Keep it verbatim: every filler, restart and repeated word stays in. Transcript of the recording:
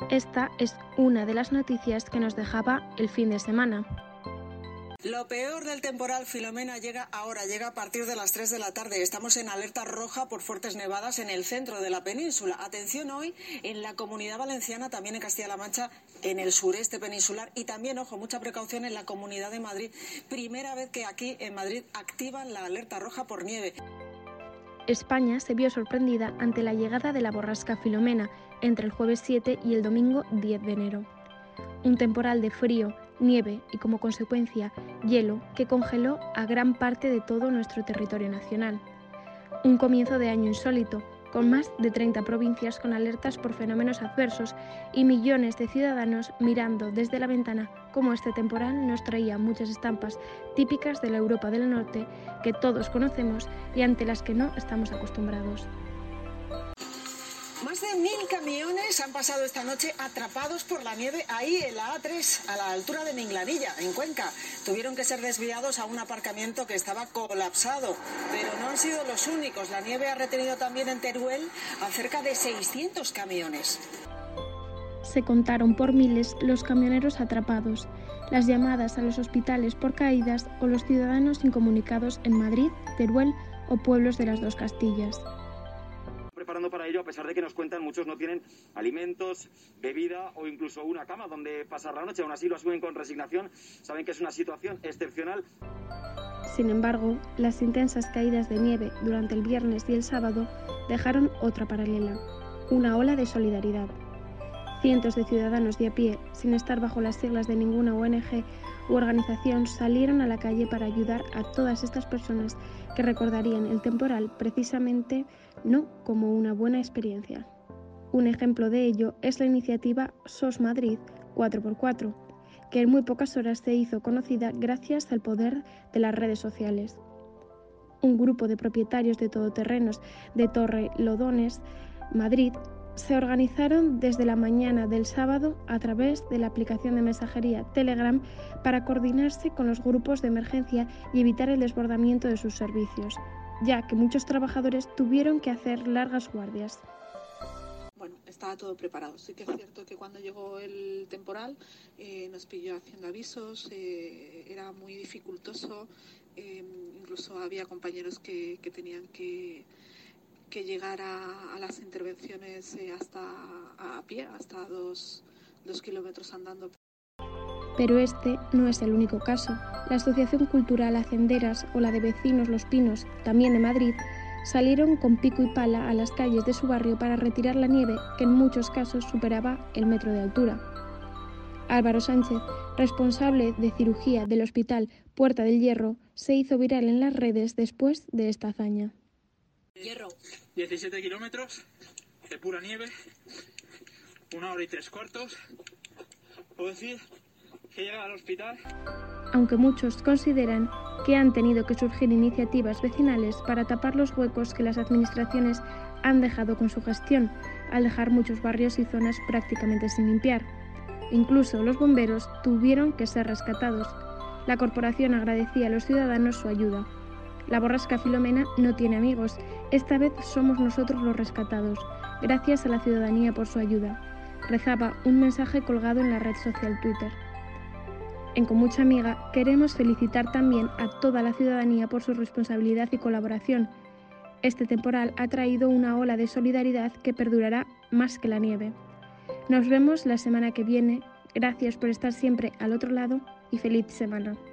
Esta es una de las noticias que nos dejaba el fin de semana. Lo peor del temporal Filomena llega ahora, llega a partir de las tres de la tarde. Estamos en alerta roja por fuertes nevadas en el centro de la península. Atención hoy en la Comunidad Valenciana, también en Castilla-La Mancha, en el sureste peninsular y también, ojo, mucha precaución en la Comunidad de Madrid. Primera vez que aquí en Madrid activan la alerta roja por nieve. España se vio sorprendida ante la llegada de la borrasca Filomena entre el jueves siete y el domingo diez de enero. Un temporal de frío, nieve y, como consecuencia, hielo que congeló a gran parte de todo nuestro territorio nacional. Un comienzo de año insólito, con más de treinta provincias con alertas por fenómenos adversos y millones de ciudadanos mirando desde la ventana cómo este temporal nos traía muchas estampas típicas de la Europa del Norte que todos conocemos y ante las que no estamos acostumbrados. Más de mil camiones han pasado esta noche atrapados por la nieve ahí en la A tres, a la altura de Minglanilla, en Cuenca. Tuvieron que ser desviados a un aparcamiento que estaba colapsado, pero no han sido los únicos. La nieve ha retenido también en Teruel a cerca de seiscientos camiones. Se contaron por miles los camioneros atrapados, las llamadas a los hospitales por caídas o los ciudadanos incomunicados en Madrid, Teruel o pueblos de las dos Castillas. Preparando para ello, a pesar de que nos cuentan, muchos no tienen alimentos, bebida o incluso una cama donde pasar la noche. Aún así lo asumen con resignación, saben que es una situación excepcional. Sin embargo, las intensas caídas de nieve durante el viernes y el sábado dejaron otra paralela, una ola de solidaridad. Cientos de ciudadanos de a pie, sin estar bajo las siglas de ninguna O N G u organización, salieron a la calle para ayudar a todas estas personas que recordarían el temporal precisamente no como una buena experiencia. Un ejemplo de ello es la iniciativa S O S Madrid cuatro por cuatro, que en muy pocas horas se hizo conocida gracias al poder de las redes sociales. Un grupo de propietarios de todoterrenos de Torrelodones, Madrid, se organizaron desde la mañana del sábado a través de la aplicación de mensajería Telegram para coordinarse con los grupos de emergencia y evitar el desbordamiento de sus servicios, ya que muchos trabajadores tuvieron que hacer largas guardias. Bueno, estaba todo preparado. Sí que es cierto que cuando llegó el temporal eh, nos pilló haciendo avisos, eh, era muy dificultoso, eh, incluso había compañeros que, que tenían que... que llegar a, a las intervenciones eh, hasta a, a pie, hasta dos, dos kilómetros andando. Pero este no es el único caso. La Asociación Cultural Hacenderas o la de Vecinos Los Pinos, también de Madrid, salieron con pico y pala a las calles de su barrio para retirar la nieve que en muchos casos superaba el metro de altura. Álvaro Sánchez, responsable de cirugía del Hospital Puerta del Hierro, se hizo viral en las redes después de esta hazaña. Hierro. diecisiete kilómetros de pura nieve, una hora y tres cuartos. Puedo decir que llega al hospital. Aunque muchos consideran que han tenido que surgir iniciativas vecinales para tapar los huecos que las administraciones han dejado con su gestión, al dejar muchos barrios y zonas prácticamente sin limpiar. Incluso los bomberos tuvieron que ser rescatados. La corporación agradecía a los ciudadanos su ayuda. La borrasca Filomena no tiene amigos. Esta vez somos nosotros los rescatados. Gracias a la ciudadanía por su ayuda. Rezaba un mensaje colgado en la red social Twitter. En Con Mucha Amiga queremos felicitar también a toda la ciudadanía por su responsabilidad y colaboración. Este temporal ha traído una ola de solidaridad que perdurará más que la nieve. Nos vemos la semana que viene. Gracias por estar siempre al otro lado y feliz semana.